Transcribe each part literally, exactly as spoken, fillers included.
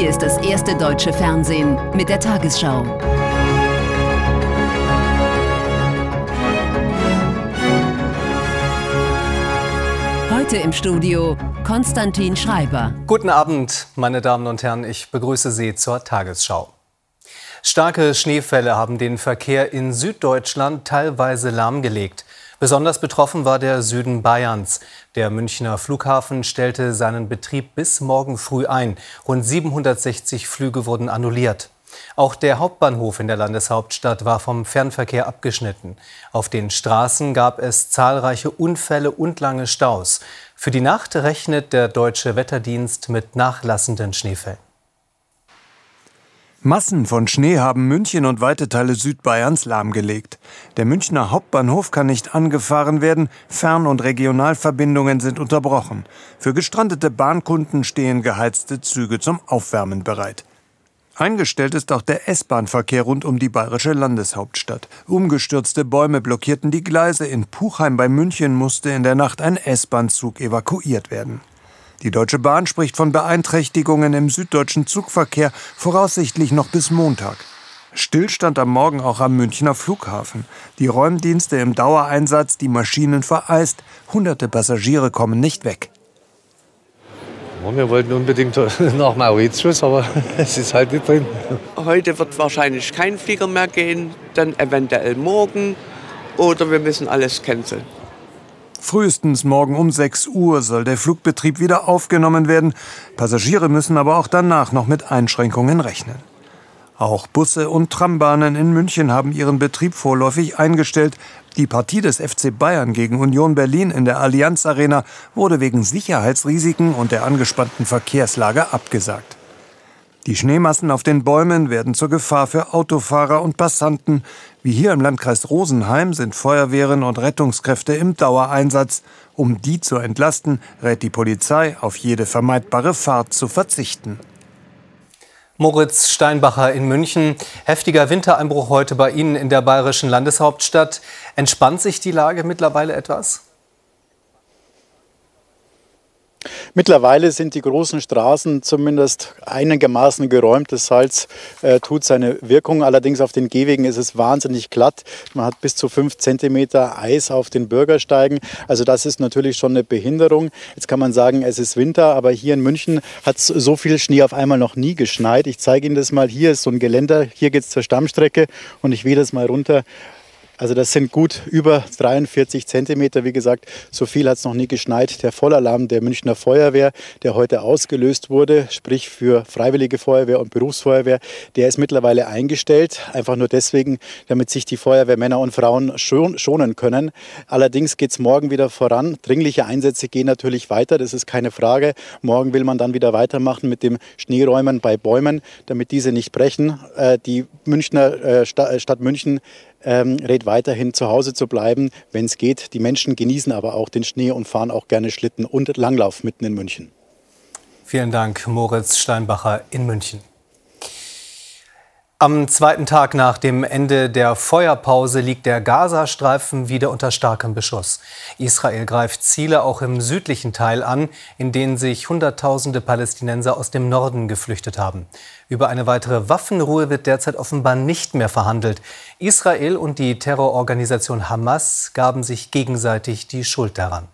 Hier ist das erste deutsche Fernsehen mit der Tagesschau. Heute im Studio Konstantin Schreiber. Guten Abend, meine Damen und Herren, ich begrüße Sie zur Tagesschau. Starke Schneefälle haben den Verkehr in Süddeutschland teilweise lahmgelegt. Besonders betroffen war der Süden Bayerns. Der Münchner Flughafen stellte seinen Betrieb bis morgen früh ein. Rund siebenhundertsechzig Flüge wurden annulliert. Auch der Hauptbahnhof in der Landeshauptstadt war vom Fernverkehr abgeschnitten. Auf den Straßen gab es zahlreiche Unfälle und lange Staus. Für die Nacht rechnet der Deutsche Wetterdienst mit nachlassenden Schneefällen. Massen von Schnee haben München und weite Teile Südbayerns lahmgelegt. Der Münchner Hauptbahnhof kann nicht angefahren werden, Fern- und Regionalverbindungen sind unterbrochen. Für gestrandete Bahnkunden stehen geheizte Züge zum Aufwärmen bereit. Eingestellt ist auch der S-Bahn-Verkehr rund um die bayerische Landeshauptstadt. Umgestürzte Bäume blockierten die Gleise. In Puchheim bei München musste in der Nacht ein S-Bahn-Zug evakuiert werden. Die Deutsche Bahn spricht von Beeinträchtigungen im süddeutschen Zugverkehr, voraussichtlich noch bis Montag. Stillstand am Morgen auch am Münchner Flughafen. Die Räumdienste im Dauereinsatz, die Maschinen vereist. Hunderte Passagiere kommen nicht weg. Wir wollten unbedingt nach Mauritius, aber es ist halt nicht drin. Heute wird wahrscheinlich kein Flieger mehr gehen, dann eventuell morgen oder wir müssen alles canceln. Frühestens morgen um sechs Uhr soll der Flugbetrieb wieder aufgenommen werden. Passagiere müssen aber auch danach noch mit Einschränkungen rechnen. Auch Busse und Trambahnen in München haben ihren Betrieb vorläufig eingestellt. Die Partie des F C Bayern gegen Union Berlin in der Allianz Arena wurde wegen Sicherheitsrisiken und der angespannten Verkehrslage abgesagt. Die Schneemassen auf den Bäumen werden zur Gefahr für Autofahrer und Passanten. Wie hier im Landkreis Rosenheim sind Feuerwehren und Rettungskräfte im Dauereinsatz. Um die zu entlasten, rät die Polizei, auf jede vermeidbare Fahrt zu verzichten. Moritz Steinbacher in München. Heftiger Wintereinbruch heute bei Ihnen in der bayerischen Landeshauptstadt. Entspannt sich die Lage mittlerweile etwas? Mittlerweile sind die großen Straßen zumindest einigermaßen geräumt. Das Salz äh, tut seine Wirkung. Allerdings auf den Gehwegen ist es wahnsinnig glatt. Man hat bis zu fünf Zentimeter Eis auf den Bürgersteigen. Also das ist natürlich schon eine Behinderung. Jetzt kann man sagen, es ist Winter, aber hier in München hat es so viel Schnee auf einmal noch nie geschneit. Ich zeige Ihnen das mal. Hier ist so ein Geländer. Hier geht es zur Stammstrecke und ich wehe das mal runter. Also das sind gut über dreiundvierzig Zentimeter. Wie gesagt, so viel hat es noch nie geschneit. Der Vollalarm der Münchner Feuerwehr, der heute ausgelöst wurde, sprich für Freiwillige Feuerwehr und Berufsfeuerwehr, der ist mittlerweile eingestellt. Einfach nur deswegen, damit sich die Feuerwehrmänner und Frauen schonen können. Allerdings geht es morgen wieder voran. Dringliche Einsätze gehen natürlich weiter, das ist keine Frage. Morgen will man dann wieder weitermachen mit dem Schneeräumen bei Bäumen, damit diese nicht brechen. Die Münchner Stadt München Ähm, rät weiterhin zu Hause zu bleiben, wenn es geht. Die Menschen genießen aber auch den Schnee und fahren auch gerne Schlitten und Langlauf mitten in München. Vielen Dank, Moritz Steinbacher in München. Am zweiten Tag nach dem Ende der Feuerpause liegt der Gazastreifen wieder unter starkem Beschuss. Israel greift Ziele auch im südlichen Teil an, in denen sich Hunderttausende Palästinenser aus dem Norden geflüchtet haben. Über eine weitere Waffenruhe wird derzeit offenbar nicht mehr verhandelt. Israel und die Terrororganisation Hamas gaben sich gegenseitig die Schuld daran.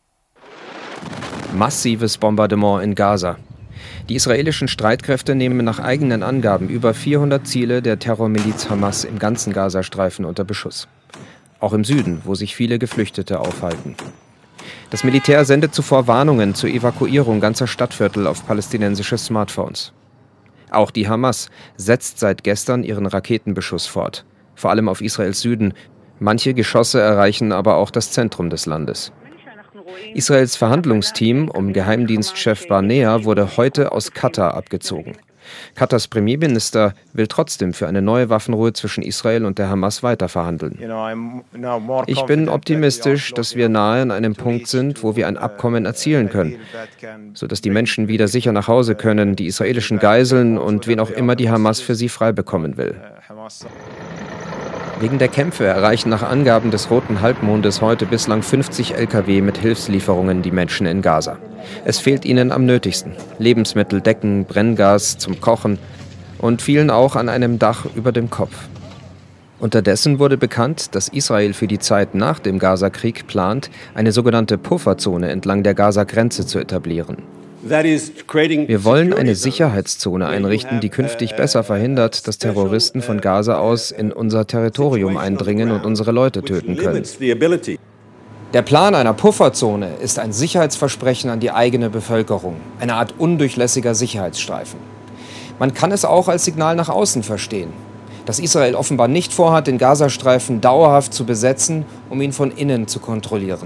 Massives Bombardement in Gaza. Die israelischen Streitkräfte nehmen nach eigenen Angaben über vierhundert Ziele der Terrormiliz Hamas im ganzen Gazastreifen unter Beschuss. Auch im Süden, wo sich viele Geflüchtete aufhalten. Das Militär sendet zuvor Warnungen zur Evakuierung ganzer Stadtviertel auf palästinensische Smartphones. Auch die Hamas setzt seit gestern ihren Raketenbeschuss fort, vor allem auf Israels Süden. Manche Geschosse erreichen aber auch das Zentrum des Landes. Israels Verhandlungsteam um Geheimdienstchef Barnea wurde heute aus Katar abgezogen. Katars Premierminister will trotzdem für eine neue Waffenruhe zwischen Israel und der Hamas weiterverhandeln. Ich bin optimistisch, dass wir nahe an einem Punkt sind, wo wir ein Abkommen erzielen können, sodass die Menschen wieder sicher nach Hause können, die israelischen Geiseln und wen auch immer die Hamas für sie frei bekommen will. Wegen der Kämpfe erreichen nach Angaben des Roten Halbmondes heute bislang fünfzig L K W mit Hilfslieferungen die Menschen in Gaza. Es fehlt ihnen am nötigsten: Lebensmittel, Decken, Brenngas zum Kochen und vielen auch an einem Dach über dem Kopf. Unterdessen wurde bekannt, dass Israel für die Zeit nach dem Gazakrieg plant, eine sogenannte Pufferzone entlang der Gaza-Grenze zu etablieren. Wir wollen eine Sicherheitszone einrichten, die künftig besser verhindert, dass Terroristen von Gaza aus in unser Territorium eindringen und unsere Leute töten können. Der Plan einer Pufferzone ist ein Sicherheitsversprechen an die eigene Bevölkerung, eine Art undurchlässiger Sicherheitsstreifen. Man kann es auch als Signal nach außen verstehen, dass Israel offenbar nicht vorhat, den Gazastreifen dauerhaft zu besetzen, um ihn von innen zu kontrollieren.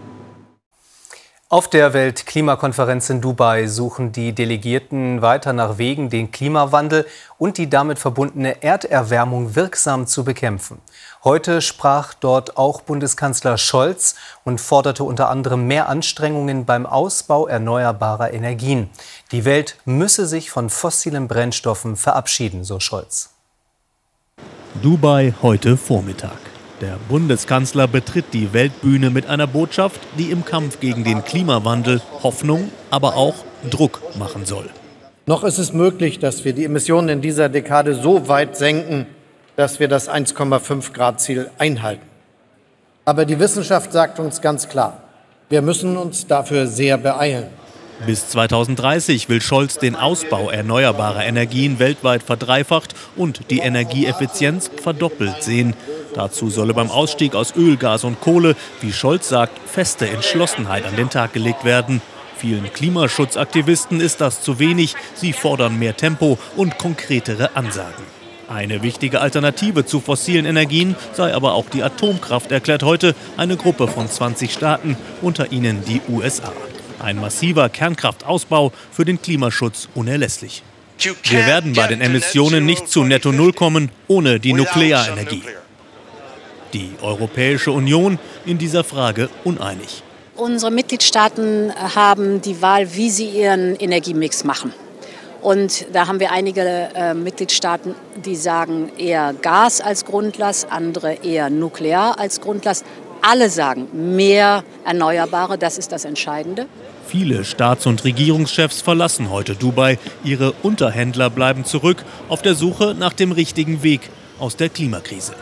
Auf der Weltklimakonferenz in Dubai suchen die Delegierten weiter nach Wegen, den Klimawandel und die damit verbundene Erderwärmung wirksam zu bekämpfen. Heute sprach dort auch Bundeskanzler Scholz und forderte unter anderem mehr Anstrengungen beim Ausbau erneuerbarer Energien. Die Welt müsse sich von fossilen Brennstoffen verabschieden, so Scholz. Dubai heute Vormittag. Der Bundeskanzler betritt die Weltbühne mit einer Botschaft, die im Kampf gegen den Klimawandel Hoffnung, aber auch Druck machen soll. Noch ist es möglich, dass wir die Emissionen in dieser Dekade so weit senken, dass wir das eins Komma fünf Grad Ziel einhalten. Aber die Wissenschaft sagt uns ganz klar, wir müssen uns dafür sehr beeilen. Bis zweitausenddreißig will Scholz den Ausbau erneuerbarer Energien weltweit verdreifacht und die Energieeffizienz verdoppelt sehen. Dazu solle beim Ausstieg aus Öl, Gas und Kohle, wie Scholz sagt, feste Entschlossenheit an den Tag gelegt werden. Vielen Klimaschutzaktivisten ist das zu wenig. Sie fordern mehr Tempo und konkretere Ansagen. Eine wichtige Alternative zu fossilen Energien sei aber auch die Atomkraft, erklärt heute eine Gruppe von zwanzig Staaten, unter ihnen die U S A. Ein massiver Kernkraftausbau für den Klimaschutz unerlässlich. Wir werden bei den Emissionen nicht zu Netto Null kommen ohne die Nuklearenergie. Die Europäische Union in dieser Frage uneinig. Unsere Mitgliedstaaten haben die Wahl, wie sie ihren Energiemix machen. Und da haben wir einige äh, Mitgliedstaaten, die sagen eher Gas als Grundlast, andere eher Nuklear als Grundlast. Alle sagen mehr Erneuerbare, das ist das Entscheidende. Viele Staats- und Regierungschefs verlassen heute Dubai. Ihre Unterhändler bleiben zurück auf der Suche nach dem richtigen Weg aus der Klimakrise.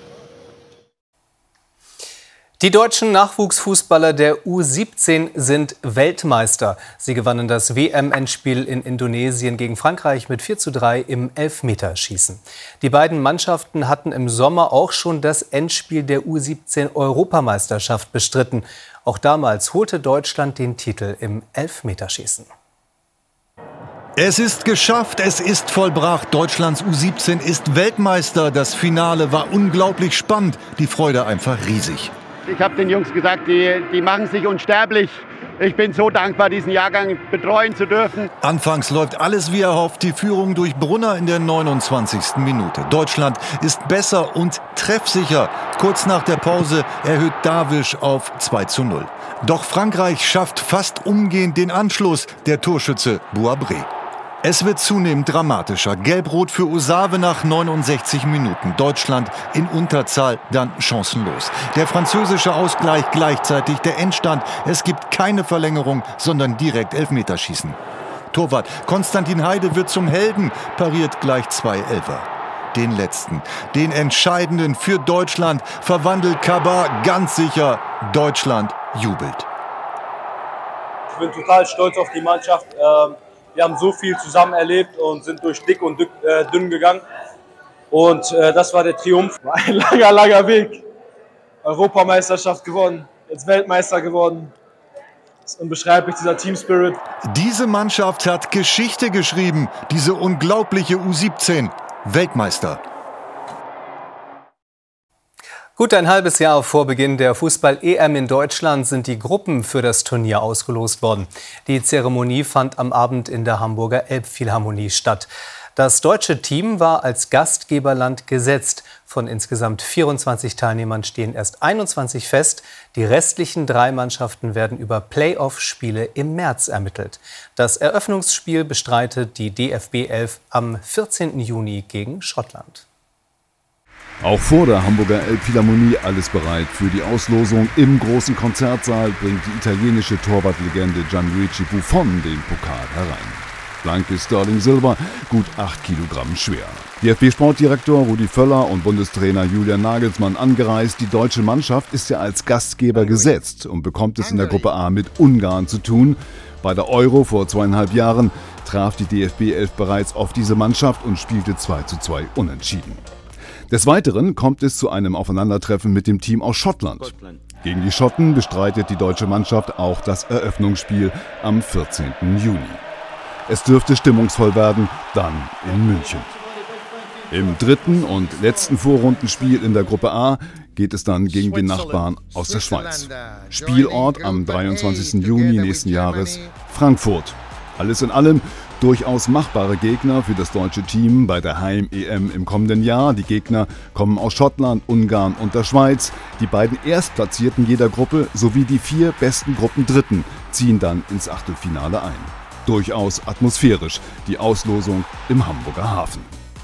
Die deutschen Nachwuchsfußballer der U siebzehn sind Weltmeister. Sie gewannen das W M-Endspiel in Indonesien gegen Frankreich mit vier zu drei im Elfmeterschießen. Die beiden Mannschaften hatten im Sommer auch schon das Endspiel der U siebzehn-Europameisterschaft bestritten. Auch damals holte Deutschland den Titel im Elfmeterschießen. Es ist geschafft, es ist vollbracht. Deutschlands U siebzehn ist Weltmeister. Das Finale war unglaublich spannend. Die Freude einfach riesig. Ich habe den Jungs gesagt, die, die machen sich unsterblich. Ich bin so dankbar, diesen Jahrgang betreuen zu dürfen. Anfangs läuft alles wie erhofft. Die Führung durch Brunner in der neunundzwanzigsten Minute. Deutschland ist besser und treffsicher. Kurz nach der Pause erhöht Davisch auf zwei zu null. Doch Frankreich schafft fast umgehend den Anschluss. Der Torschütze Bouabré. Es wird zunehmend dramatischer. Gelb-Rot für Osave nach neunundsechzig Minuten. Deutschland in Unterzahl, dann chancenlos. Der französische Ausgleich gleichzeitig der Endstand. Es gibt keine Verlängerung, sondern direkt Elfmeterschießen. Torwart Konstantin Heide wird zum Helden, pariert gleich zwei Elfer. Den letzten, den entscheidenden für Deutschland, verwandelt Kabar ganz sicher. Deutschland jubelt. Ich bin total stolz auf die Mannschaft. Wir haben so viel zusammen erlebt und sind durch dick und dünn gegangen. Und das war der Triumph. War ein langer, langer Weg. Europameisterschaft gewonnen, jetzt Weltmeister geworden. Das ist unbeschreiblich, dieser Team Spirit. Diese Mannschaft hat Geschichte geschrieben. Diese unglaubliche U siebzehn. Weltmeister. Gut ein halbes Jahr vor Beginn der Fußball-E M in Deutschland sind die Gruppen für das Turnier ausgelost worden. Die Zeremonie fand am Abend in der Hamburger Elbphilharmonie statt. Das deutsche Team war als Gastgeberland gesetzt. Von insgesamt vierundzwanzig Teilnehmern stehen erst einundzwanzig fest. Die restlichen drei Mannschaften werden über Play-off-Spiele im März ermittelt. Das Eröffnungsspiel bestreitet die D F B elf am vierzehnten Juni gegen Schottland. Auch vor der Hamburger Elbphilharmonie alles bereit für die Auslosung. Im großen Konzertsaal bringt die italienische Torwartlegende Gianluigi Buffon den Pokal herein. Blankes Sterling Silber, gut acht Kilogramm schwer. D F B-Sportdirektor Rudi Völler und Bundestrainer Julian Nagelsmann angereist. Die deutsche Mannschaft ist ja als Gastgeber gesetzt und bekommt es in der Gruppe A mit Ungarn zu tun. Bei der Euro vor zweieinhalb Jahren traf die D F B elf bereits auf diese Mannschaft und spielte zwei zu zwei unentschieden. Des Weiteren kommt es zu einem Aufeinandertreffen mit dem Team aus Schottland. Gegen die Schotten bestreitet die deutsche Mannschaft auch das Eröffnungsspiel am vierzehnten Juni. Es dürfte stimmungsvoll werden, dann in München. Im dritten und letzten Vorrundenspiel in der Gruppe A geht es dann gegen den Nachbarn aus der Schweiz. Spielort am dreiundzwanzigsten Juni nächsten Jahres Frankfurt. Alles in allem durchaus machbare Gegner für das deutsche Team bei der Heim-E M im kommenden Jahr. Die Gegner kommen aus Schottland, Ungarn und der Schweiz. Die beiden Erstplatzierten jeder Gruppe sowie die vier besten Gruppendritten ziehen dann ins Achtelfinale ein. Durchaus atmosphärisch, die Auslosung im Hamburger Hafen.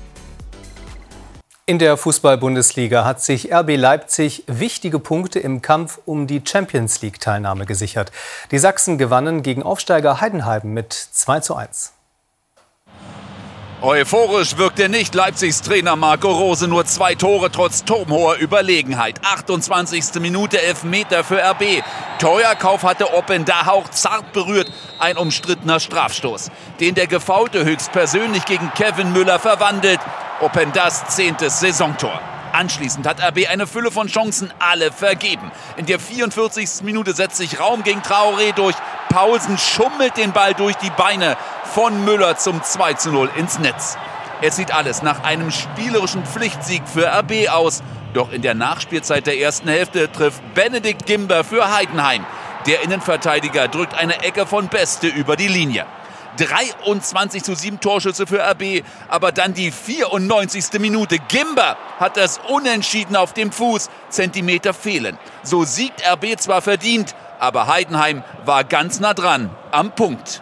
In der Fußball-Bundesliga hat sich R B Leipzig wichtige Punkte im Kampf um die Champions-League-Teilnahme gesichert. Die Sachsen gewannen gegen Aufsteiger Heidenheim mit zwei zu eins. Euphorisch wirkte nicht Leipzigs Trainer Marco Rose, nur zwei Tore trotz turmhoher Überlegenheit. achtundzwanzigste Minute, Elfmeter für R B. Teuerkauf hatte Openda Hauch zart berührt, ein umstrittener Strafstoß, den der Gefaulte höchstpersönlich gegen Kevin Müller verwandelt. Opendas zehntes Saisontor. Anschließend hat R B eine Fülle von Chancen, alle vergeben. In der vierundvierzigsten Minute setzt sich Raum gegen Traoré durch. Paulsen schummelt den Ball durch die Beine von Müller zum zwei zu null ins Netz. Es sieht alles nach einem spielerischen Pflichtsieg für R B aus. Doch in der Nachspielzeit der ersten Hälfte trifft Benedikt Gimber für Heidenheim. Der Innenverteidiger drückt eine Ecke von Beste über die Linie. dreiundzwanzig zu sieben Torschüsse für R B, aber dann die vierundneunzigste Minute. Gimber hat das Unentschieden auf dem Fuß, Zentimeter fehlen. So siegt R B zwar verdient, aber Heidenheim war ganz nah dran am Punkt.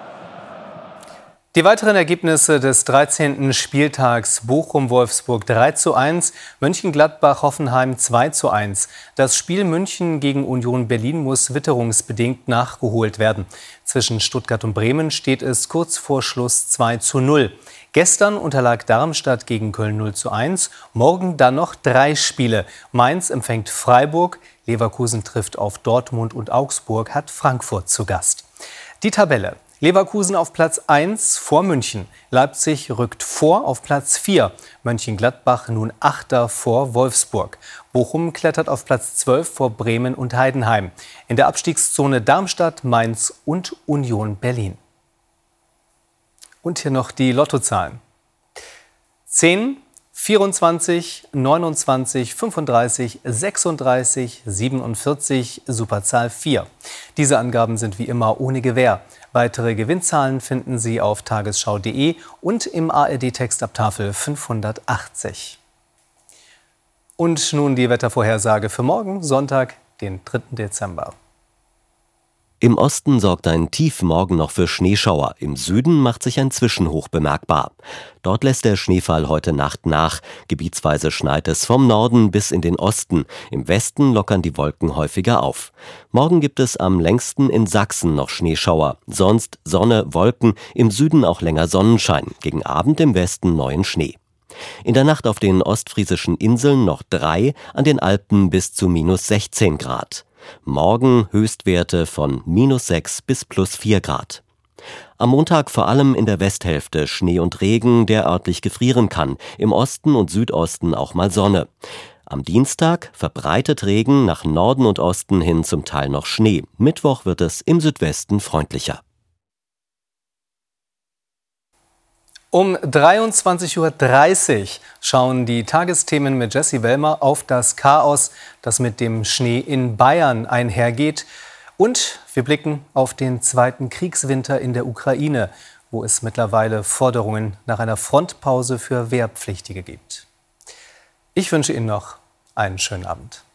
Die weiteren Ergebnisse des dreizehnten Spieltags: Bochum-Wolfsburg drei zu eins, Mönchengladbach-Hoffenheim zwei zu eins. Das Spiel München gegen Union Berlin muss witterungsbedingt nachgeholt werden. Zwischen Stuttgart und Bremen steht es kurz vor Schluss zwei zu null. Gestern unterlag Darmstadt gegen Köln null zu eins. Morgen dann noch drei Spiele. Mainz empfängt Freiburg, Leverkusen trifft auf Dortmund und Augsburg hat Frankfurt zu Gast. Die Tabelle: Leverkusen auf Platz eins vor München. Leipzig rückt vor auf Platz vier. Mönchengladbach nun Achter vor Wolfsburg. Bochum klettert auf Platz zwölf vor Bremen und Heidenheim. In der Abstiegszone Darmstadt, Mainz und Union Berlin. Und hier noch die Lottozahlen. zehn, vierundzwanzig, neunundzwanzig, fünfunddreißig, sechsunddreißig, siebenundvierzig, Superzahl vier. Diese Angaben sind wie immer ohne Gewähr. Weitere Gewinnzahlen finden Sie auf tagesschau punkt de und im A R D-Text ab Tafel fünfhundertachtzig. Und nun die Wettervorhersage für morgen, Sonntag, den dritten Dezember. Im Osten sorgt ein Tief morgen noch für Schneeschauer. Im Süden macht sich ein Zwischenhoch bemerkbar. Dort lässt der Schneefall heute Nacht nach. Gebietsweise schneit es vom Norden bis in den Osten. Im Westen lockern die Wolken häufiger auf. Morgen gibt es am längsten in Sachsen noch Schneeschauer. Sonst Sonne, Wolken, im Süden auch länger Sonnenschein. Gegen Abend im Westen neuen Schnee. In der Nacht auf den ostfriesischen Inseln noch drei, an den Alpen bis zu minus sechzehn Grad. Morgen Höchstwerte von minus sechs bis plus vier Grad. Am Montag vor allem in der Westhälfte Schnee und Regen, der örtlich gefrieren kann. Im Osten und Südosten auch mal Sonne. Am Dienstag verbreitet Regen, nach Norden und Osten hin zum Teil noch Schnee. Mittwoch wird es im Südwesten freundlicher. Um dreiundzwanzig Uhr dreißig schauen die Tagesthemen mit Jessie Wellmer auf das Chaos, das mit dem Schnee in Bayern einhergeht. Und wir blicken auf den zweiten Kriegswinter in der Ukraine, wo es mittlerweile Forderungen nach einer Frontpause für Wehrpflichtige gibt. Ich wünsche Ihnen noch einen schönen Abend.